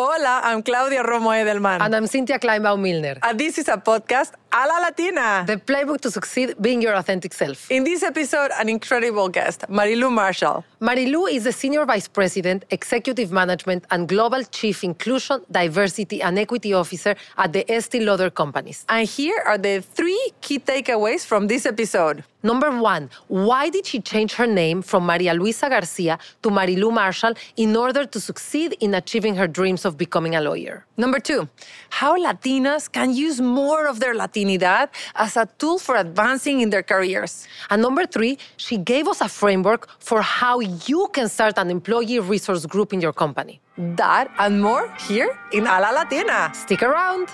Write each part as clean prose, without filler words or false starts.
Hola, I'm Claudia Romo Edelman. And I'm Cynthia Kleinbaum-Milner. And this is a podcast a la Latina. The playbook to succeed being your authentic self. In this episode, an incredible guest, Marilu Marshall. Marilu is the Senior Vice President, Executive Management, and Global Chief Inclusion, Diversity, and Equity Officer at the Estée Lauder Companies. And here are the 3 key takeaways from this episode. Number 1, why did she change her name from Maria Luisa Garcia to Marilu Marshall in order to succeed in achieving her dreams of becoming a lawyer? Number 2, how Latinas can use more of their Latinidad as a tool for advancing in their careers. And number 3, she gave us a framework for how you can start an employee resource group in your company. That and more here in A La Latina. Stick around.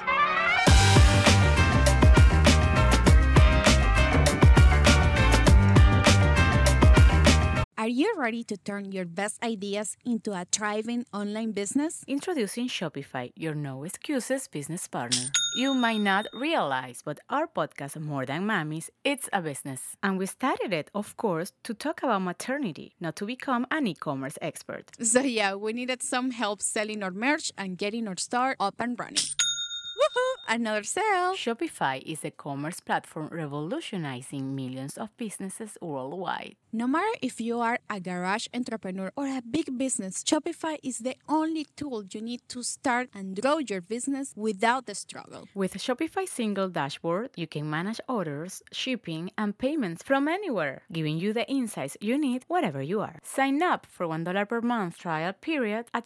Are you ready to turn your best ideas into a thriving online business? Introducing Shopify, your no excuses business partner. You might not realize, but our podcast, More Than Mommies, it's a business. And we started it, of course, to talk about maternity, not to become an e-commerce expert. So yeah, we needed some help selling our merch and getting our store up and running. Woohoo! Another sale! Shopify is a commerce platform revolutionizing millions of businesses worldwide. No matter if you are a garage entrepreneur or a big business, Shopify is the only tool you need to start and grow your business without the struggle. With Shopify's single dashboard, you can manage orders, shipping, and payments from anywhere, giving you the insights you need wherever you are. Sign up for $1 per month trial period at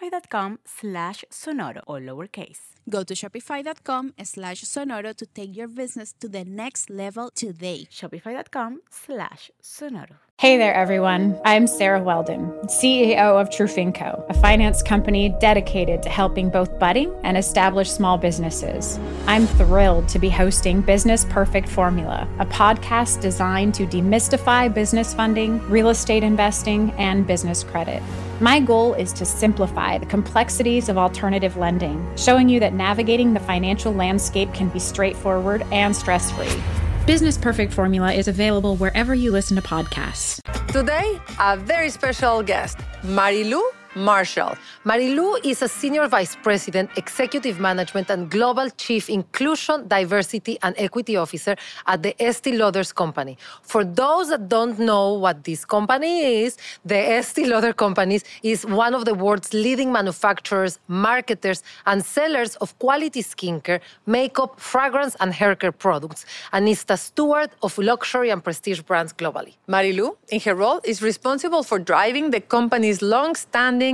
shopify.com/sonoro, all lowercase. Go to shopify.com/sonoro to take your business to the next level today. Shopify.com/sonoro. Hey there, everyone. I'm Sarah Weldon, CEO of Trufinco, a finance company dedicated to helping both budding and established small businesses. I'm thrilled to be hosting Business Perfect Formula, a podcast designed to demystify business funding, real estate investing, and business credit. My goal is to simplify the complexities of alternative lending, showing you that navigating the financial landscape can be straightforward and stress-free. Business Perfect Formula is available wherever you listen to podcasts. Today, a very special guest, Marilu Marshall. Marilu is a Senior Vice President, Executive Management, and Global Chief Inclusion, Diversity, and Equity Officer at the Estée Lauder Company. For those that don't know what this company is, the Estée Lauder Companies is one of the world's leading manufacturers, marketers, and sellers of quality skincare, makeup, fragrance, and haircare products, and is the steward of luxury and prestige brands globally. Marilu, in her role, is responsible for driving the company's long-standing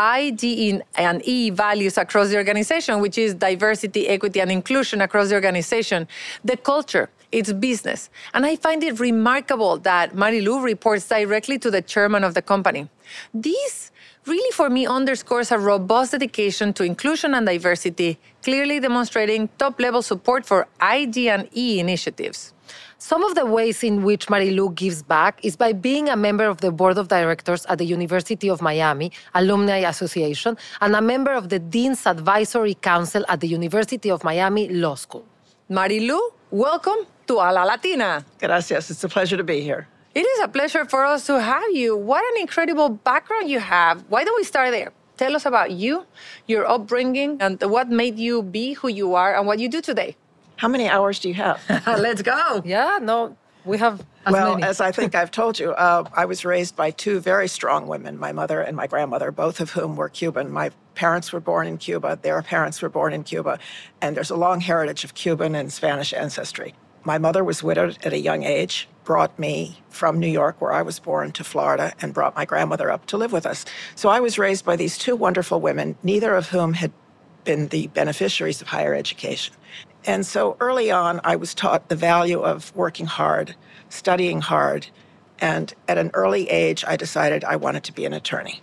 ID&E values across the organization, which is diversity, equity, and inclusion across the organization, the culture, its business. And I find it remarkable that Marilu reports directly to the chairman of the company. This really, for me, underscores a robust dedication to inclusion and diversity, clearly demonstrating top-level support for ID&E initiatives. Some of the ways in which Marilu gives back is by being a member of the board of directors at the University of Miami Alumni Association and a member of the Dean's Advisory Council at the University of Miami Law School. Marilu, welcome to A La Latina. Gracias. It's a pleasure to be here. It is a pleasure for us to have you. What an incredible background you have. Why don't we start there? Tell us about you, your upbringing, and what made you be who you are and what you do today. How many hours do you have? Let's go. Yeah, no, we have Well, many. as I think I've told you, I was raised by 2 very strong women, my mother and my grandmother, both of whom were Cuban. My parents were born in Cuba, their parents were born in Cuba, and there's a long heritage of Cuban and Spanish ancestry. My mother was widowed at a young age, brought me from New York, where I was born, to Florida, and brought my grandmother up to live with us. So I was raised by these 2 wonderful women, neither of whom had been the beneficiaries of higher education. And so early on, I was taught the value of working hard, studying hard, and at an early age, I decided I wanted to be an attorney.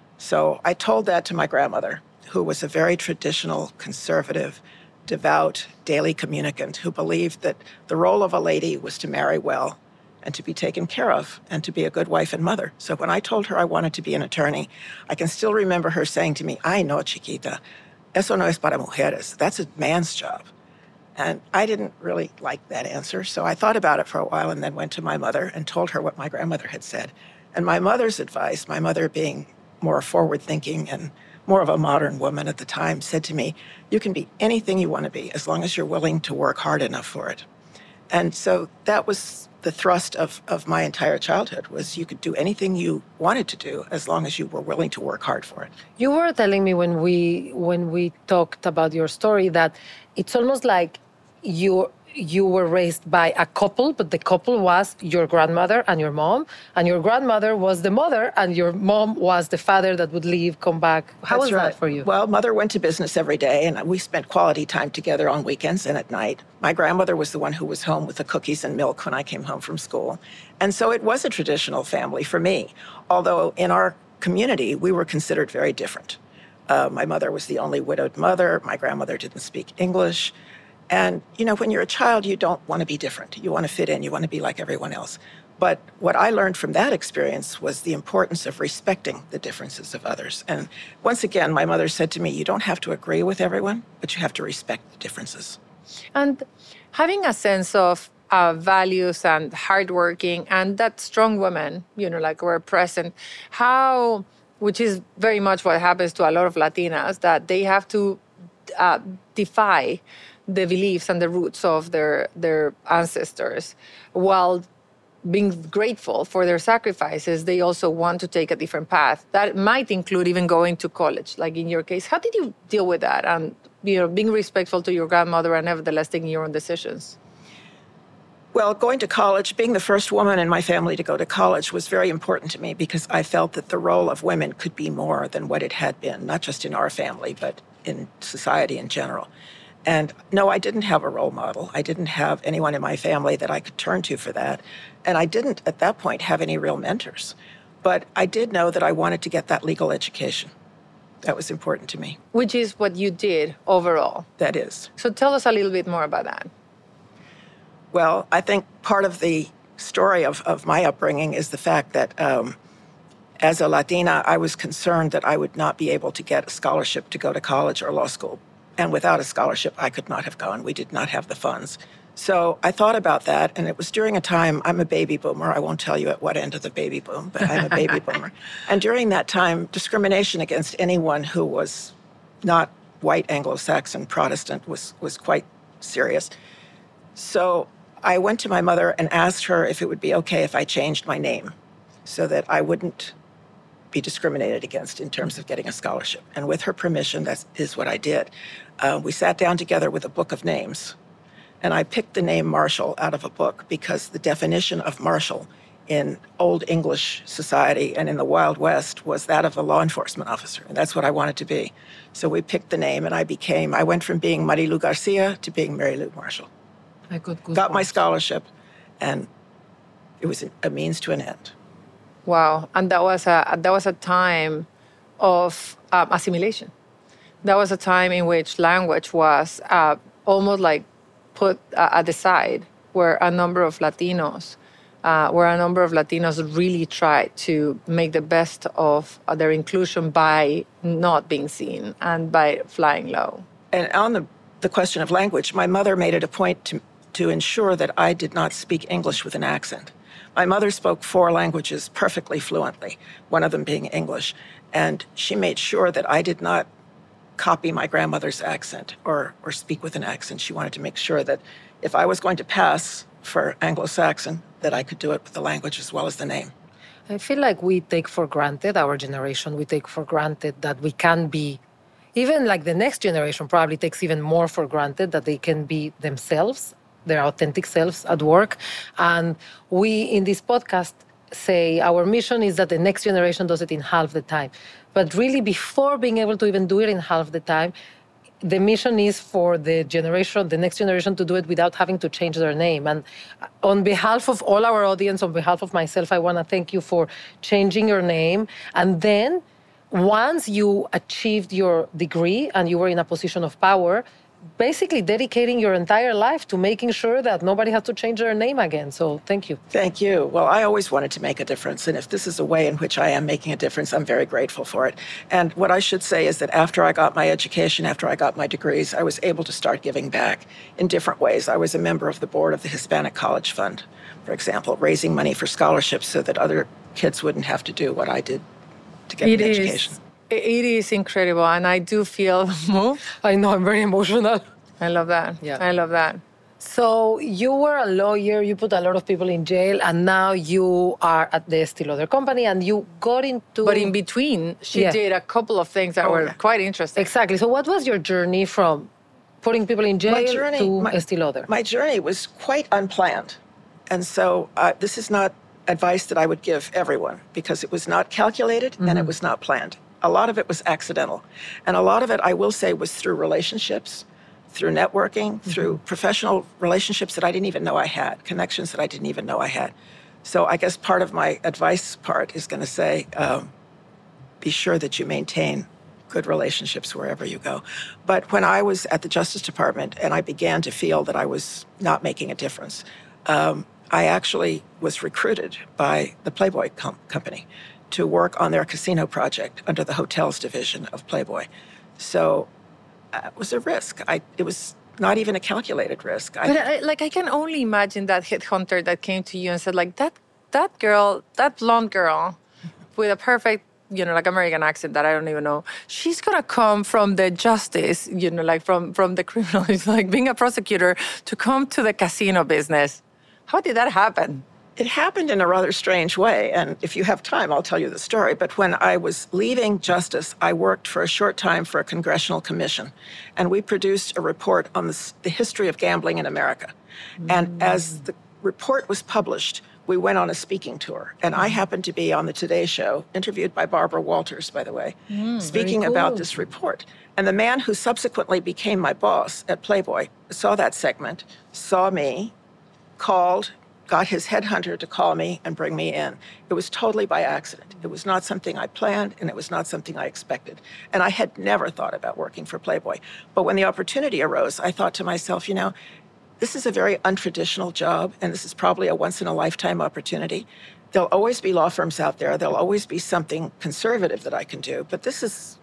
So I told that to my grandmother, who was a very traditional, conservative, devout, daily communicant who believed that the role of a lady was to marry well and to be taken care of and to be a good wife and mother. So when I told her I wanted to be an attorney, I can still remember her saying to me, "Ay, no, chiquita, eso no es para mujeres. That's a man's job." And I didn't really like that answer, so I thought about it for a while and then went to my mother and told her what my grandmother had said. And my mother's advice, my mother being more forward-thinking and more of a modern woman at the time, said to me, you can be anything you want to be as long as you're willing to work hard enough for it. And so that was the thrust of my entire childhood, was you could do anything you wanted to do as long as you were willing to work hard for it. You were telling me when we talked about your story that it's almost like you were raised by a couple, but the couple was your grandmother and your mom, and your grandmother was the mother, and your mom was the father that would leave, come back. How was that for you? Well, mother went to business every day, and we spent quality time together on weekends and at night. My grandmother was the one who was home with the cookies and milk when I came home from school. And so it was a traditional family for me, although in our community, we were considered very different. My mother was the only widowed mother. My grandmother didn't speak English. And, when you're a child, you don't want to be different. You want to fit in. You want to be like everyone else. But what I learned from that experience was the importance of respecting the differences of others. And once again, my mother said to me, you don't have to agree with everyone, but you have to respect the differences. And having a sense of values and hardworking and that strong woman, like were present, which is very much what happens to a lot of Latinas, that they have to defy the beliefs and the roots of their ancestors. While being grateful for their sacrifices, they also want to take a different path. That might include even going to college, like in your case. How did you deal with that? And, being respectful to your grandmother and nevertheless taking your own decisions? Well, going to college, being the first woman in my family to go to college was very important to me because I felt that the role of women could be more than what it had been, not just in our family, but in society in general. And no, I didn't have a role model. I didn't have anyone in my family that I could turn to for that. And I didn't, at that point, have any real mentors. But I did know that I wanted to get that legal education. That was important to me. Which is what you did overall. That is. So tell us a little bit more about that. Well, I think part of the story of my upbringing is the fact that as a Latina, I was concerned that I would not be able to get a scholarship to go to college or law school. And without a scholarship, I could not have gone. We did not have the funds. So I thought about that, and it was during a time, I'm a baby boomer. I won't tell you at what end of the baby boom, but I'm a baby boomer. And during that time, discrimination against anyone who was not white Anglo-Saxon Protestant was quite serious. So I went to my mother and asked her if it would be okay if I changed my name so that I wouldn't be discriminated against in terms of getting a scholarship. And with her permission, that is what I did. We sat down together with a book of names, and I picked the name Marshall out of a book because the definition of Marshal in Old English society and in the Wild West was that of a law enforcement officer, and that's what I wanted to be. So we picked the name, and I went from being Marilu Garcia to being Mary Lou Marshall. Got my scholarship, and it was a means to an end. Wow, and that was a time of assimilation. That was a time in which language was almost like put at the side, where a number of Latinos really tried to make the best of their inclusion by not being seen and by flying low. And on the question of language, my mother made it a point to ensure that I did not speak English with an accent. My mother spoke 4 languages perfectly fluently, one of them being English, and she made sure that I did not copy my grandmother's accent or speak with an accent. She wanted to make sure that if I was going to pass for Anglo-Saxon, that I could do it with the language as well as the name. I feel like we take for granted, our generation, we take for granted that we can be, even like the next generation probably takes even more for granted that they can be themselves, their authentic selves at work. And we, in this podcast, say our mission is that the next generation does it in half the time. But really, before being able to even do it in half the time, the mission is for the next generation to do it without having to change their name. And on behalf of all our audience, on behalf of myself, I want to thank you for changing your name. And then once you achieved your degree and you were in a position of power, basically dedicating your entire life to making sure that nobody has to change their name again. So thank you. Thank you. Well, I always wanted to make a difference. And if this is a way in which I am making a difference, I'm very grateful for it. And what I should say is that after I got my education, after I got my degrees, I was able to start giving back in different ways. I was a member of the board of the Hispanic College Fund, for example, raising money for scholarships so that other kids wouldn't have to do what I did to get an education. It is incredible, and I do feel moved. I know, I'm very emotional. I love that. Yeah. I love that. So you were a lawyer, you put a lot of people in jail, and now you are at the Estee Lauder company, and you got into... But in between, she did a couple of things that were quite interesting. Exactly. So what was your journey from putting people in jail to Estee Lauder? My journey was quite unplanned. And so this is not advice that I would give everyone, because it was not calculated and it was not planned. A lot of it was accidental. And a lot of it, I will say, was through relationships, through networking, through professional relationships that I didn't even know I had, connections that I didn't even know I had. So I guess part of my advice part is going to say, be sure that you maintain good relationships wherever you go. But when I was at the Justice Department and I began to feel that I was not making a difference, I actually was recruited by the Playboy company to work on their casino project under the hotels division of Playboy. So it was a risk. It was not even a calculated risk. But I can only imagine that headhunter that came to you and said, like, that girl, that blonde girl with a perfect, like American accent that I don't even know, she's going to come from the justice, like from the criminal. It's like being a prosecutor to come to the casino business. How did that happen? It happened in a rather strange way, and if you have time, I'll tell you the story. But when I was leaving justice, I worked for a short time for a congressional commission, and we produced a report on the history of gambling in America. And as the report was published, we went on a speaking tour, and I happened to be on the Today Show, interviewed by Barbara Walters, by the way, speaking about this report. And the man who subsequently became my boss at Playboy saw that segment, saw me, called, got his headhunter to call me and bring me in. It was totally by accident. It was not something I planned, and it was not something I expected. And I had never thought about working for Playboy. But when the opportunity arose, I thought to myself, this is a very untraditional job, and this is probably a once-in-a-lifetime opportunity. There'll always be law firms out there. There'll always be something conservative that I can do. But this is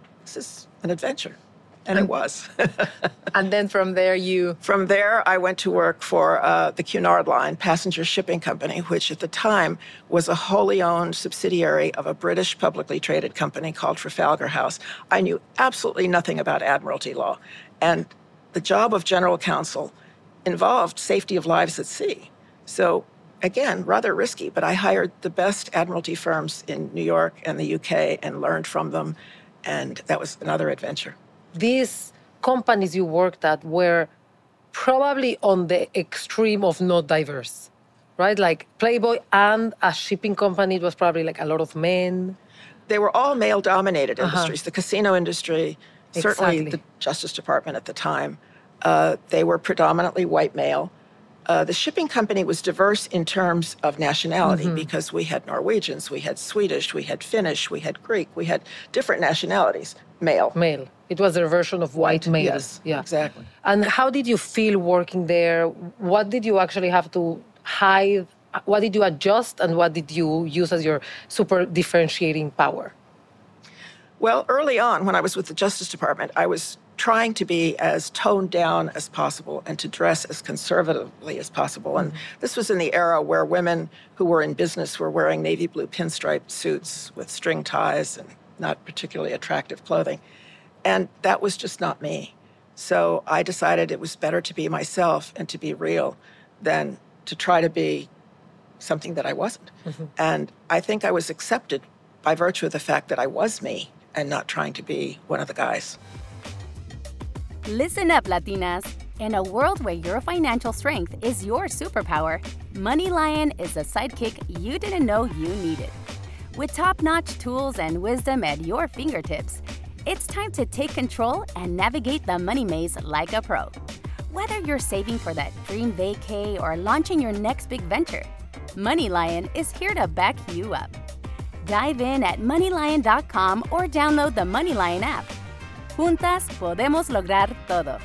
an adventure. And it was. And then from there, From there, I went to work for the Cunard Line passenger shipping company, which at the time was a wholly owned subsidiary of a British publicly traded company called Trafalgar House. I knew absolutely nothing about admiralty law. And the job of general counsel involved safety of lives at sea. So, again, rather risky, but I hired the best admiralty firms in New York and the UK and learned from them. And that was another adventure. These companies you worked at were probably on the extreme of not diverse, right? Like Playboy and a shipping company, it was probably like a lot of men. They were all male-dominated industries. The casino industry, certainly the Justice Department at the time, they were predominantly white male. The shipping company was diverse in terms of nationality because we had Norwegians, we had Swedish, we had Finnish, we had Greek, we had different nationalities. Male. It was their version of white male. Yes, exactly. And how did you feel working there? What did you actually have to hide? What did you adjust, and what did you use as your super differentiating power? Well, early on, when I was with the Justice Department, I was trying to be as toned down as possible and to dress as conservatively as possible. And this was in the era where women who were in business were wearing navy blue pinstriped suits with string ties and not particularly attractive clothing. And that was just not me. So I decided it was better to be myself and to be real than to try to be something that I wasn't. And I think I was accepted by virtue of the fact that I was me and not trying to be one of the guys. Listen up, Latinas. In a world where your financial strength is your superpower, MoneyLion is the sidekick you didn't know you needed. With top-notch tools and wisdom at your fingertips, it's time to take control and navigate the money maze like a pro. Whether you're saving for that dream vacay or launching your next big venture, MoneyLion is here to back you up. Dive in at MoneyLion.com or download the MoneyLion app. Juntas podemos lograr todo.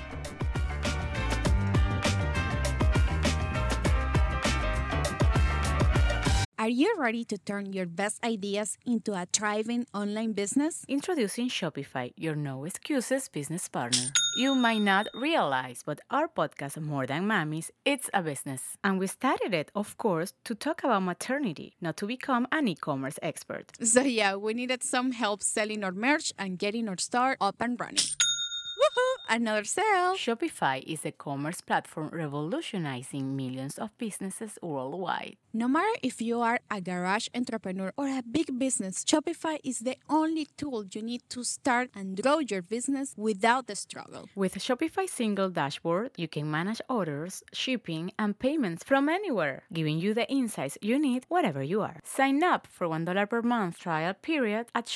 Are you ready to turn your best ideas into a thriving online business? Introducing Shopify, your no excuses business partner. You might not realize, but our podcast, More Than Mammies, it's a business. And we started it, of course, to talk about maternity, not to become an e-commerce expert. So yeah, we needed some help selling our merch and getting our store up and running. Woohoo! Another sale! Shopify is a commerce platform revolutionizing millions of businesses worldwide. No matter if you are a garage entrepreneur or a big business, Shopify is the only tool you need to start and grow your business without the struggle. With Shopify's single dashboard, you can manage orders, shipping, and payments from anywhere, giving you the insights you need wherever you are. Sign up for $1 per month trial period at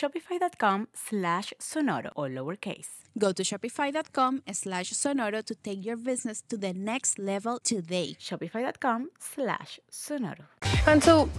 shopify.com/Sonoro, all lowercase. Go to shopify.com/Sonoro to take your business to the next level today. Shopify.com/Sonoro. And so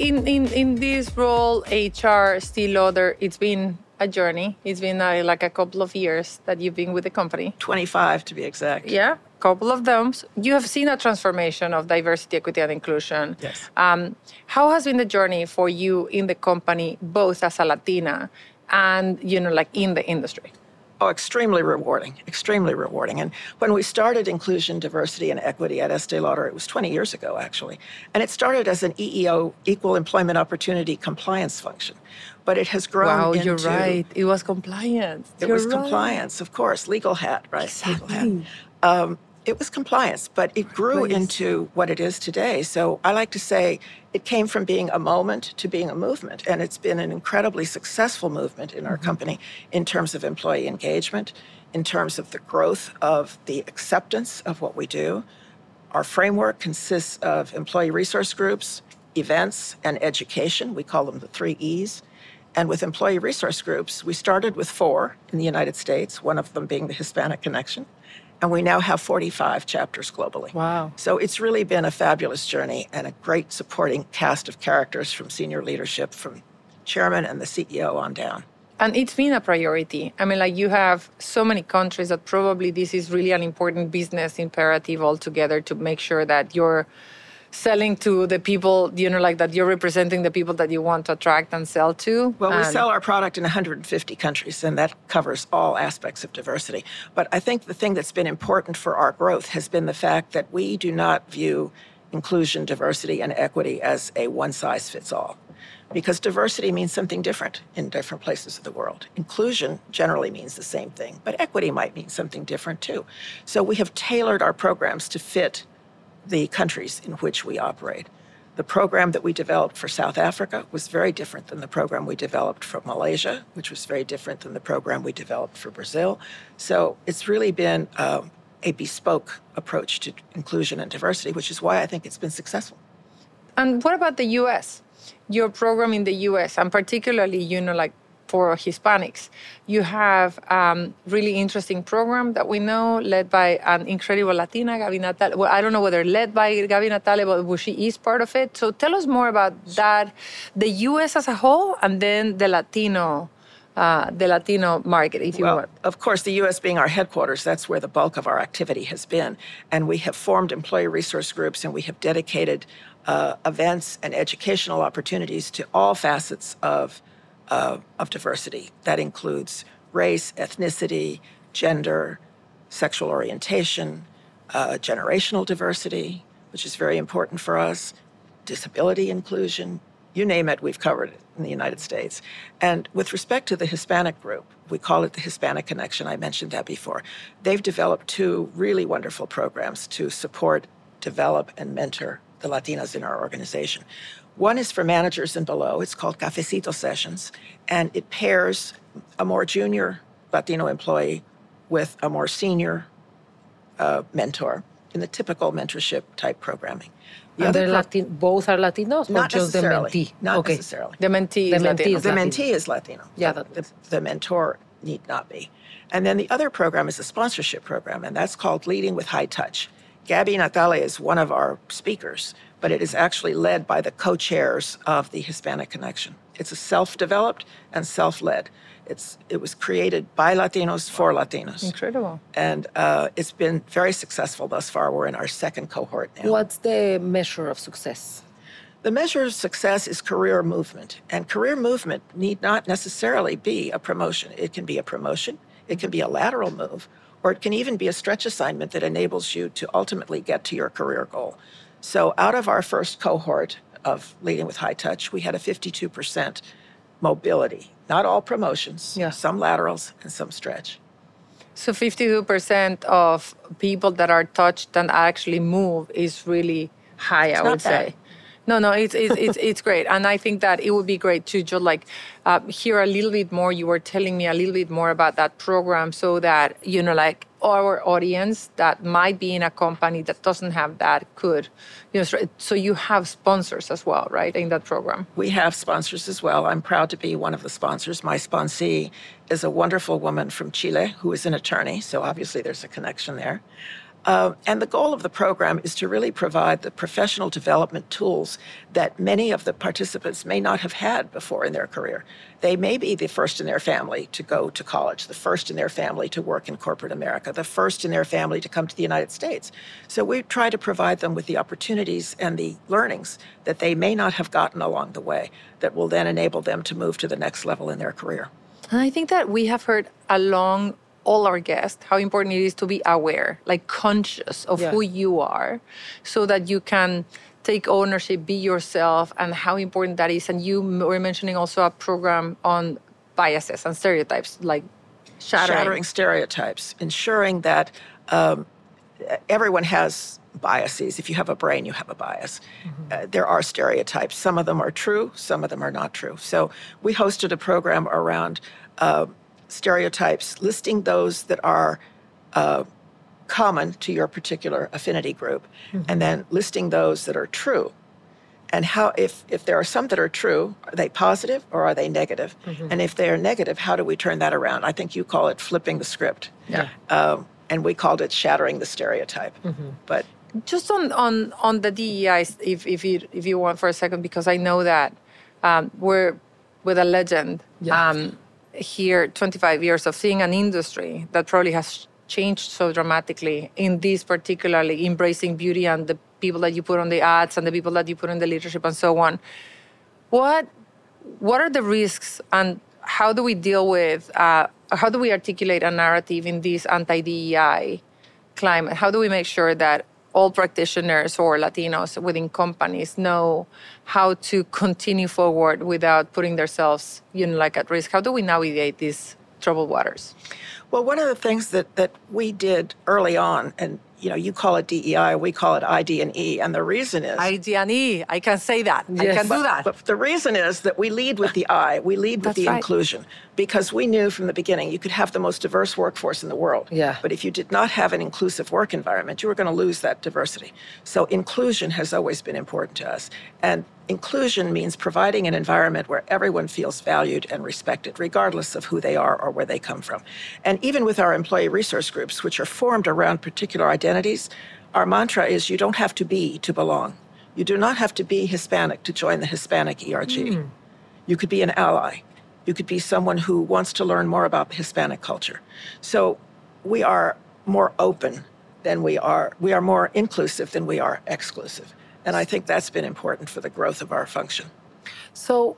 in this role, HR, Estée Lauder, it's been a journey. It's been like a couple of years that you've been with the company. 25 to be exact. Yeah, couple of them. You have seen a transformation of diversity, equity, and inclusion. Yes. How has been the journey for you in the company, both as a Latina and, like in the industry? Oh, extremely rewarding, extremely rewarding. And when we started inclusion, diversity, and equity at Estée Lauder, it was 20 years ago, actually. And it started as an EEO, Equal Employment Opportunity Compliance function. But it has grown Wow, into... you're right. It was compliance. It was compliance, of course. Legal hat, right? Exactly. Legal hat. It was compliance, but it grew into what it is today. So I like to say it came from being a moment to being a movement. And it's been an incredibly successful movement in our company in terms of employee engagement, in terms of the growth of the acceptance of what we do. Our framework consists of employee resource groups, events, and education. We call them the 3 E's. And with employee resource groups, we started with 4 in the United States, one of them being the Hispanic Connection. And we now have 45 chapters globally. Wow. So it's really been a fabulous journey and a great supporting cast of characters from senior leadership, from chairman and the CEO on down. And it's been a priority. I mean, like you have so many countries that probably this is really an important business imperative altogether to make sure that you're selling to the people, like that you're representing the people that you want to attract and sell to. Well, we sell our product in 150 countries, and that covers all aspects of diversity. But I think the thing that's been important for our growth has been the fact that we do not view inclusion, diversity, and equity as a one-size-fits-all. Because diversity means something different in different places of the world. Inclusion generally means the same thing, but equity might mean something different too. So we have tailored our programs to fit the countries in which we operate. The program that we developed for South Africa was very different than the program we developed for Malaysia, which was very different than the program we developed for Brazil. So it's really been a bespoke approach to inclusion and diversity, which is why I think it's been successful. And what about the U.S.? Your program in the U.S., and particularly, like for Hispanics, you have really interesting program that we know led by an incredible Latina, Gaby Natale. Well, I don't know whether led by Gaby Natale, but she is part of it. So tell us more about that, the U.S. as a whole, and then the Latino market, if you want. Of course, the U.S. being our headquarters, that's where the bulk of our activity has been. And we have formed employee resource groups, and we have dedicated events and educational opportunities to all facets of diversity. That includes race, ethnicity, gender, sexual orientation, generational diversity, which is very important for us, disability inclusion, you name it, we've covered it in the United States. And with respect to the Hispanic group, we call it the Hispanic Connection. I mentioned that before. They've developed 2 really wonderful programs to support, develop, and mentor the Latinas in our organization. One is for managers and below. It's called Cafecito Sessions, and it pairs a more junior Latino employee with a more senior mentor in the typical mentorship type programming. Both are Latinos, not or just the mentee? Not necessarily. The mentee is Latino. The mentee is Latino. Yeah, the mentor need not be. And then the other program is a sponsorship program, and that's called Leading with High Touch. Gaby Natale is one of our speakers, but it is actually led by the co-chairs of the Hispanic Connection. It's a self-developed and self-led. It was created by Latinos for Latinos. Incredible. And it's been very successful thus far. We're in our 2nd cohort now. What's the measure of success? The measure of success is career movement, and career movement need not necessarily be a promotion. It can be a promotion, it can be a lateral move, or it can even be a stretch assignment that enables you to ultimately get to your career goal. So out of our first cohort of Leading with High Touch, we had a 52% mobility. Not all promotions, some laterals and some stretch. So 52% of people that are touched and actually move is really high, I would say. No, it's great. And I think that it would be great to just hear a little bit more. You were telling me a little bit more about that program so that, our audience that might be in a company that doesn't have that could, so you have sponsors as well, right, in that program? We have sponsors as well. I'm proud to be one of the sponsors. My sponsee is a wonderful woman from Chile who is an attorney, so obviously there's a connection there. And the goal of the program is to really provide the professional development tools that many of the participants may not have had before in their career. They may be the first in their family to go to college, the first in their family to work in corporate America, the first in their family to come to the United States. So we try to provide them with the opportunities and the learnings that they may not have gotten along the way that will then enable them to move to the next level in their career. And I think that we have heard along all our guests how important it is to be aware, conscious of who you are, so that you can take ownership, be yourself, and how important that is. And you were mentioning also a program on biases and stereotypes, like shattering stereotypes, ensuring that everyone has biases. If you have a brain, you have a bias. There are stereotypes. Some of them are true, some of them are not true. So we hosted a program around stereotypes, listing those that are common to your particular affinity group, and then listing those that are true. And how, if there are some that are true, are they positive or are they negative? And if they are negative, how do we turn that around? I think you call it flipping the script. And we called it shattering the stereotype. But just on the DEI, if you want for a second, because I know that we're with a legend. Here, 25 years of seeing an industry that probably has changed so dramatically in this particularly embracing beauty and the people that you put on the ads and the people that you put in the leadership and so on. What are the risks and how do we deal with, how do we articulate a narrative in this anti-DEI climate? How do we make sure that all practitioners or Latinos within companies know how to continue forward without putting themselves, at risk? How do we navigate these troubled waters? Well, one of the things that we did early on, and you call it DEI, we call it ID&E, and the reason is... ID&E, I can say that. Yes. I can do that. But the reason is that we lead with the I, we lead with the inclusion, because we knew from the beginning you could have the most diverse workforce in the world. But if you did not have an inclusive work environment, you were going to lose that diversity. So inclusion has always been important to us. And inclusion means providing an environment where everyone feels valued and respected, regardless of who they are or where they come from. And even with our employee resource groups, which are formed around particular identities, our mantra is you don't have to be to belong. You do not have to be Hispanic to join the Hispanic ERG. You could be an ally. You could be someone who wants to learn more about the Hispanic culture. So we are more open than we are more inclusive than we are exclusive. And I think that's been important for the growth of our function. So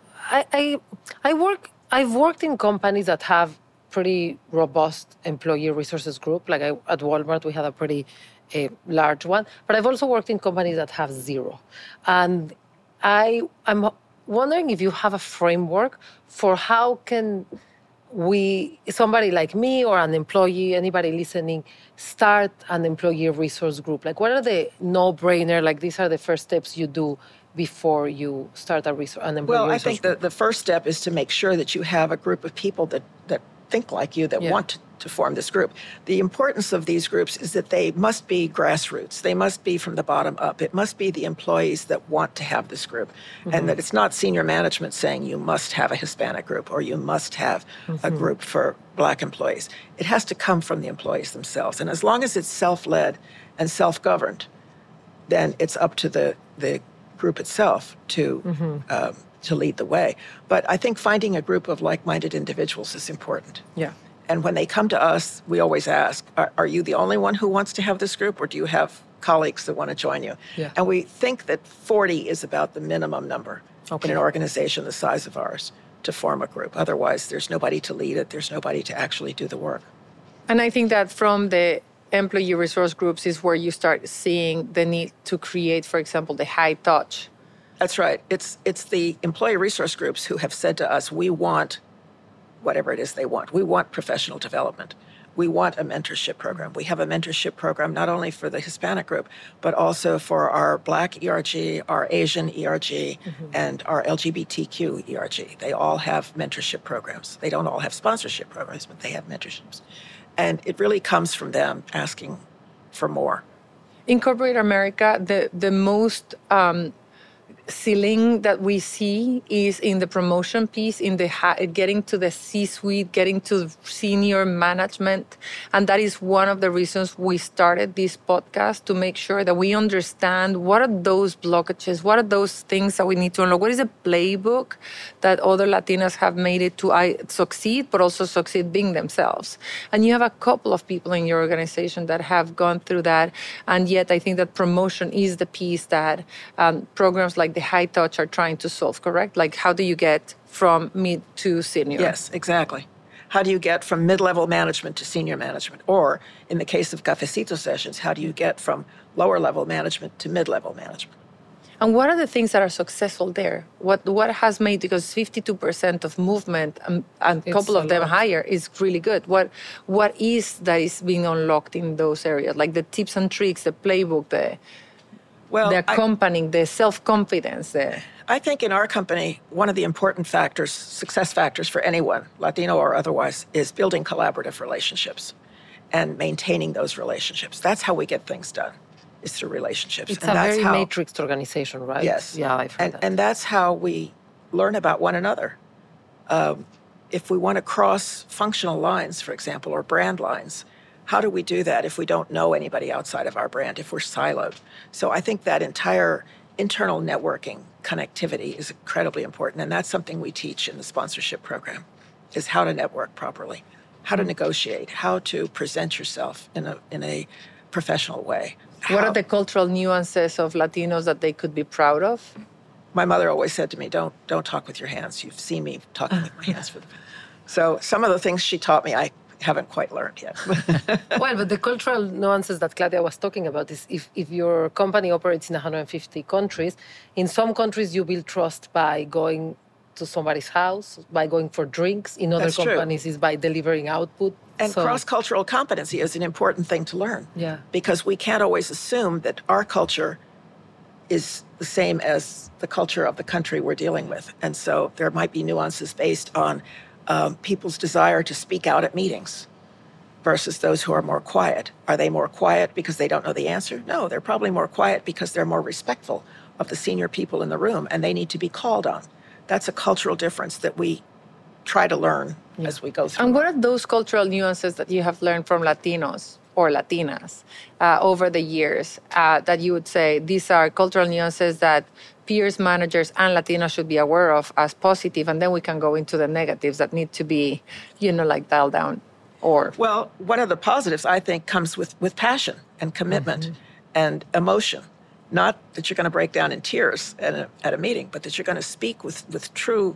I've worked in companies that have pretty robust employee resources group. At Walmart, we had a pretty large one. But I've also worked in companies that have zero. And I'm wondering if you have a framework for how can somebody like me or an employee, anybody listening, start an employee resource group? What are the no-brainer, these are the first steps you do before you start an employee resource group? Well, I think the first step is to make sure that you have a group of people that think like you, that want to form this group. The importance of these groups is that they must be grassroots. They must be from the bottom up. It must be the employees that want to have this group, and that it's not senior management saying you must have a Hispanic group or you must have a group for Black employees. It has to come from the employees themselves. And as long as it's self-led and self-governed, then it's up to the group itself to lead the way. But I think finding a group of like-minded individuals is important. And when they come to us, we always ask, are you the only one who wants to have this group, or do you have colleagues that want to join you. Yeah. And we think that 40 is about the minimum number Okay. in an organization the size of ours to form a group. Otherwise, there's nobody to lead it. There's nobody to actually do the work. And I think that from the employee resource groups is where you start seeing the need to create, for example, the high touch. That's right. It's the employee resource groups who have said to us, we want whatever it is they want. We want professional development. We want a mentorship program. We have a mentorship program not only for the Hispanic group, but also for our Black ERG, our Asian ERG, and our LGBTQ ERG. They all have mentorship programs. They don't all have sponsorship programs, but they have mentorships. And it really comes from them asking for more. In corporate America, the most ceiling that we see is in the promotion piece, in the getting to the C-suite, getting to senior management. And that is one of the reasons we started this podcast, to make sure that we understand what are those blockages, what are those things that we need to unlock, what is a playbook that other Latinas have made it to succeed, but also succeed being themselves. And you have a couple of people in your organization that have gone through that. And yet I think that promotion is the piece that programs like the high touch are trying to solve, correct? Like, how do you get from mid to senior? Yes, exactly. How do you get from mid-level management to senior management? Or in the case of cafecito sessions, how do you get from lower-level management to mid-level management? And what are the things that are successful there? What has made, because 52% of movement and a couple of them higher is really good. What is that is being unlocked in those areas? Like the tips and tricks, the playbook, the accompanying, the self-confidence there. I think in our company, one of the important factors, success factors for anyone, Latino or otherwise, is building collaborative relationships and maintaining those relationships. That's how we get things done, is through relationships. It's a very matrixed organization, right? Yes. Yeah, I've heard that. And that's how we learn about one another. If we want to cross functional lines, for example, or brand lines, how do we do that if we don't know anybody outside of our brand, if we're siloed? So I think that entire internal networking connectivity is incredibly important, and that's something we teach in the sponsorship program, is how to network properly, how to negotiate, how to present yourself in a professional way. What are the cultural nuances of Latinos that they could be proud of? My mother always said to me, don't talk with your hands. You've seen me talking with my hands. So some of the things she taught me, I haven't quite learned yet. Well, but the cultural nuances that Claudia was talking about is if your company operates in 150 countries, in some countries you build trust by going to somebody's house, by going for drinks. In other companies is by delivering output. And cross-cultural competency is an important thing to learn. Yeah. Because we can't always assume that our culture is the same as the culture of the country we're dealing with. And so there might be nuances based on people's desire to speak out at meetings versus those who are more quiet. Are they more quiet because they don't know the answer? No, they're probably more quiet because they're more respectful of the senior people in the room and they need to be called on. That's a cultural difference that we try to learn as we go through. And what are those cultural nuances that you have learned from Latinos or Latinas over the years that you would say these are cultural nuances that peers, managers, and Latinos should be aware of as positive, and then we can go into the negatives that need to be, like dialed down? Or well, one of the positives, I think, comes with passion and commitment and emotion. Not that you're going to break down in tears at a meeting, but that you're going to speak with true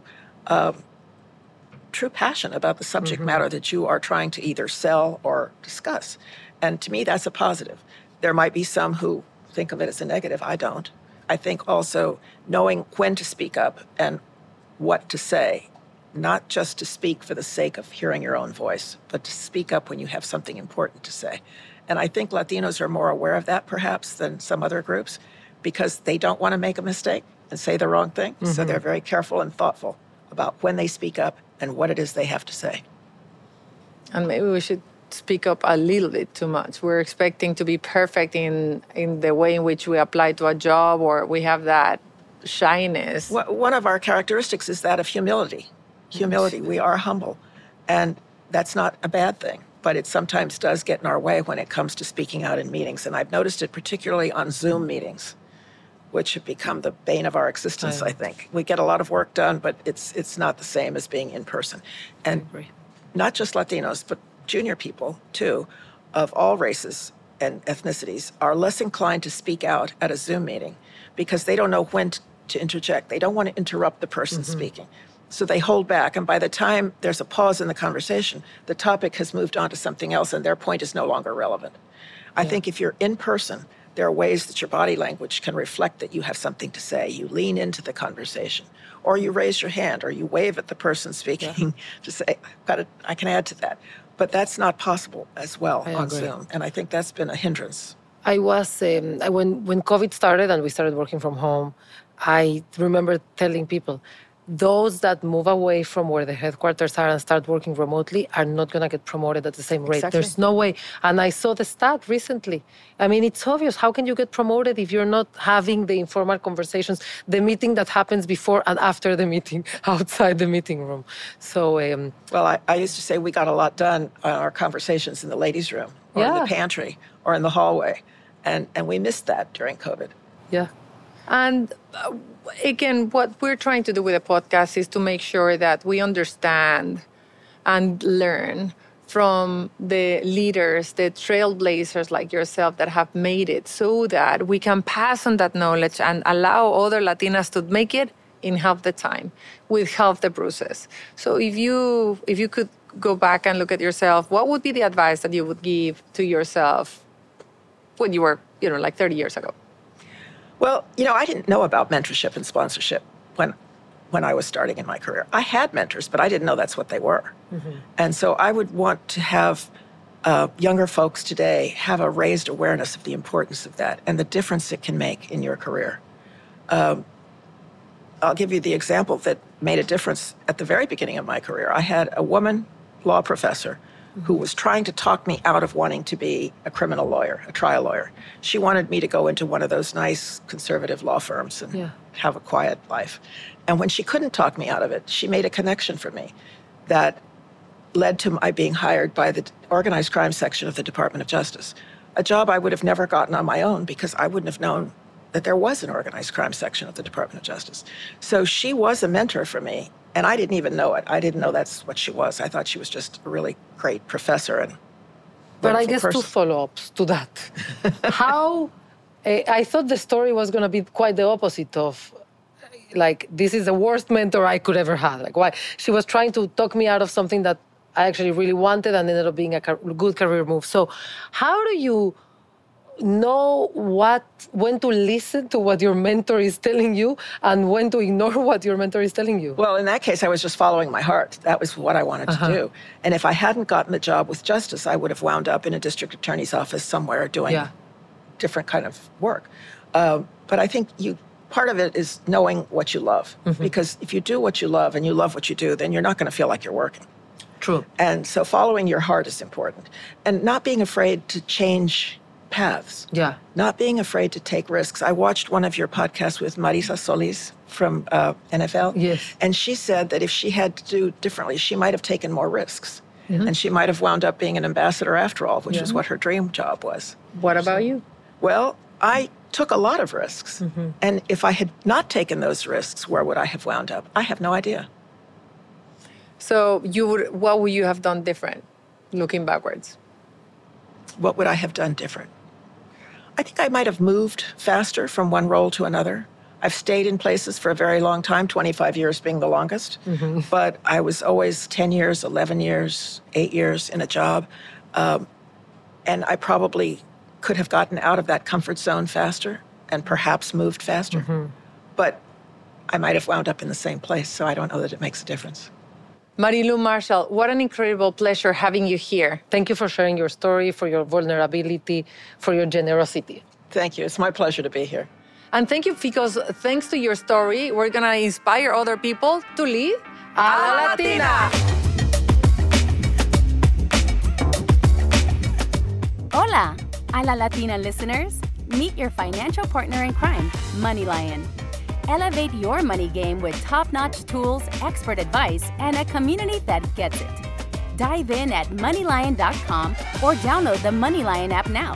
passion about the subject matter that you are trying to either sell or discuss. And to me, that's a positive. There might be some who think of it as a negative. I don't. I think also knowing when to speak up and what to say, not just to speak for the sake of hearing your own voice, but to speak up when you have something important to say. And I think Latinos are more aware of that perhaps than some other groups because they don't want to make a mistake and say the wrong thing. So they're very careful and thoughtful about when they speak up and what it is they have to say. And maybe we should speak up a little bit too much. We're expecting to be perfect in the way in which we apply to a job, or we have that shyness. One of our characteristics is that of humility. Humility. We are humble. And that's not a bad thing, but it sometimes does get in our way when it comes to speaking out in meetings. And I've noticed it particularly on Zoom meetings, which have become the bane of our existence, I think. We get a lot of work done, but it's not the same as being in person. And not just Latinos, but junior people, too, of all races, and ethnicities are less inclined to speak out at a Zoom meeting because they don't know when to interject. They don't want to interrupt the person speaking. So they hold back. And by the time there's a pause in the conversation, the topic has moved on to something else and their point is no longer relevant. I think if you're in person, there are ways that your body language can reflect that you have something to say. You lean into the conversation, or you raise your hand, or you wave at the person speaking to say, I can add to that. But that's not possible as well on Zoom. And I think that's been a hindrance. I was, when COVID started and we started working from home, I remember telling people, those that move away from where the headquarters are and start working remotely are not going to get promoted at the same rate. Exactly. There's no way. And I saw the stat recently. I mean, it's obvious. How can you get promoted if you're not having the informal conversations, the meeting that happens before and after the meeting, outside the meeting room? So, well, I used to say we got a lot done on our conversations in the ladies' room or in the pantry or in the hallway. And we missed that during COVID. Yeah. And again, what we're trying to do with the podcast is to make sure that we understand and learn from the leaders, the trailblazers like yourself that have made it, so that we can pass on that knowledge and allow other Latinas to make it in half the time with half the bruises. So if you could go back and look at yourself, what would be the advice that you would give to yourself when you were, like 30 years ago? Well, I didn't know about mentorship and sponsorship when I was starting in my career. I had mentors, but I didn't know that's what they were. And so I would want to have younger folks today have a raised awareness of the importance of that and the difference it can make in your career. I'll give you the example that made a difference at the very beginning of my career. I had a woman law professor who was trying to talk me out of wanting to be a criminal lawyer, a trial lawyer. She wanted me to go into one of those nice conservative law firms and have a quiet life. And when she couldn't talk me out of it, she made a connection for me that led to my being hired by the organized crime section of the Department of Justice, a job I would have never gotten on my own because I wouldn't have known that there was an organized crime section of the Department of Justice. So she was a mentor for me. And I didn't even know it. I didn't know that's what she was. I thought she was just a really great professor and But I guess two follow-ups to that. How, I thought the story was going to be quite the opposite of, this is the worst mentor I could ever have. Why? She was trying to talk me out of something that I actually really wanted and ended up being a good career move. So how do you know when to listen to what your mentor is telling you and when to ignore what your mentor is telling you? Well, in that case, I was just following my heart. That was what I wanted to do. And if I hadn't gotten the job with Justice, I would have wound up in a district attorney's office somewhere doing different kind of work. But I think part of it is knowing what you love. Because if you do what you love and you love what you do, then you're not going to feel like you're working. True. And so following your heart is important. And not being afraid to change paths. Yeah. Not being afraid to take risks. I watched one of your podcasts with Marisa Solis from NFL. Yes. And she said that if she had to do differently, she might have taken more risks. And she might have wound up being an ambassador after all, which was what her dream job was. What about you? Well, I took a lot of risks. And if I had not taken those risks, where would I have wound up? I have no idea. So what would you have done different, looking backwards? What would I have done different? I think I might have moved faster from one role to another. I've stayed in places for a very long time, 25 years being the longest. But I was always 10 years, 11 years, 8 years in a job. And I probably could have gotten out of that comfort zone faster and perhaps moved faster. But I might have wound up in the same place, so I don't know that it makes a difference. Marilu Marshall, what an incredible pleasure having you here. Thank you for sharing your story, for your vulnerability, for your generosity. Thank you. It's my pleasure to be here. And thank you because thanks to your story, we're going to inspire other people to lead A la Latina. Hola, A la Latina listeners. Meet your financial partner in crime, MoneyLion. Elevate your money game with top-notch tools, expert advice, and a community that gets it. Dive in at MoneyLion.com or download the MoneyLion app now.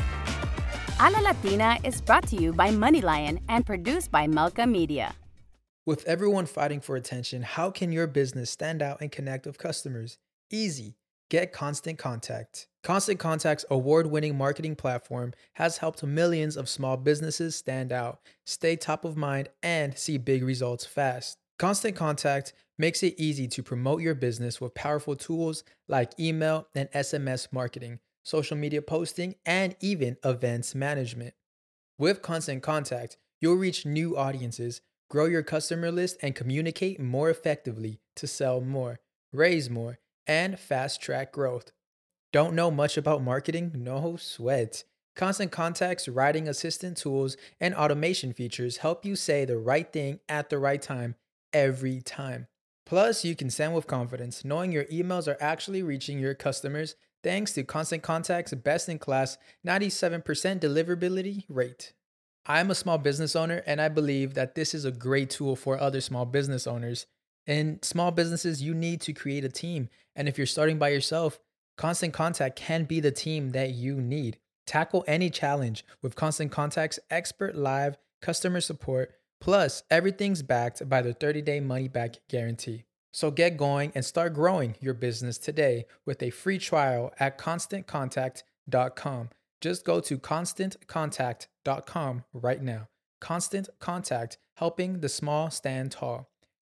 A la Latina is brought to you by MoneyLion and produced by Melka Media. With everyone fighting for attention, how can your business stand out and connect with customers? Easy. Get Constant Contact. Constant Contact's award-winning marketing platform has helped millions of small businesses stand out, stay top of mind, and see big results fast. Constant Contact makes it easy to promote your business with powerful tools like email and SMS marketing, social media posting, and even events management. With Constant Contact, you'll reach new audiences, grow your customer list, and communicate more effectively to sell more, raise more, and fast-track growth. Don't know much about marketing? No sweat. Constant Contact's writing assistant tools and automation features help you say the right thing at the right time every time. Plus, you can send with confidence, knowing your emails are actually reaching your customers thanks to Constant Contact's best-in-class 97% deliverability rate. I'm a small business owner, and I believe that this is a great tool for other small business owners. In small businesses, you need to create a team, and if you're starting by yourself, Constant Contact can be the team that you need. Tackle any challenge with Constant Contact's expert live customer support, plus everything's backed by the 30-day money-back guarantee. So get going and start growing your business today with a free trial at ConstantContact.com. Just go to ConstantContact.com right now. Constant Contact, helping the small stand tall.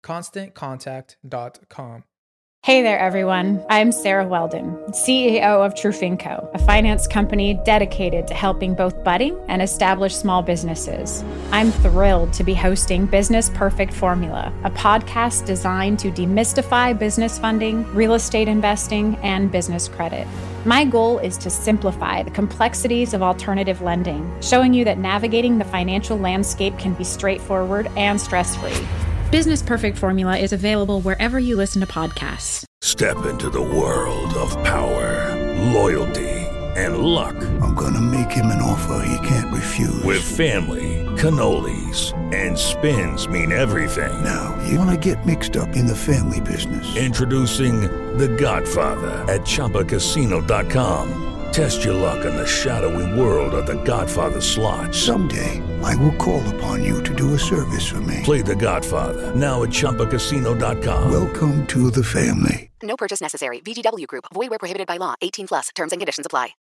ConstantContact.com. Hey there, everyone. I'm Sarah Weldon, CEO of Trufinco, a finance company dedicated to helping both budding and established small businesses. I'm thrilled to be hosting Business Perfect Formula, a podcast designed to demystify business funding, real estate investing, and business credit. My goal is to simplify the complexities of alternative lending, showing you that navigating the financial landscape can be straightforward and stress-free. Business Perfect Formula is available wherever you listen to podcasts. Step into the world of power, loyalty, and luck. I'm gonna make him an offer he can't refuse. With family, cannolis, and spins mean everything. Now, you wanna get mixed up in the family business. Introducing The Godfather at ChumbaCasino.com. Test your luck in the shadowy world of The Godfather slot. Someday, I will call upon you to do a service for me. Play The Godfather, now at ChumbaCasino.com. Welcome to the family. No purchase necessary. VGW Group. Void where prohibited by law. 18+. Terms and conditions apply.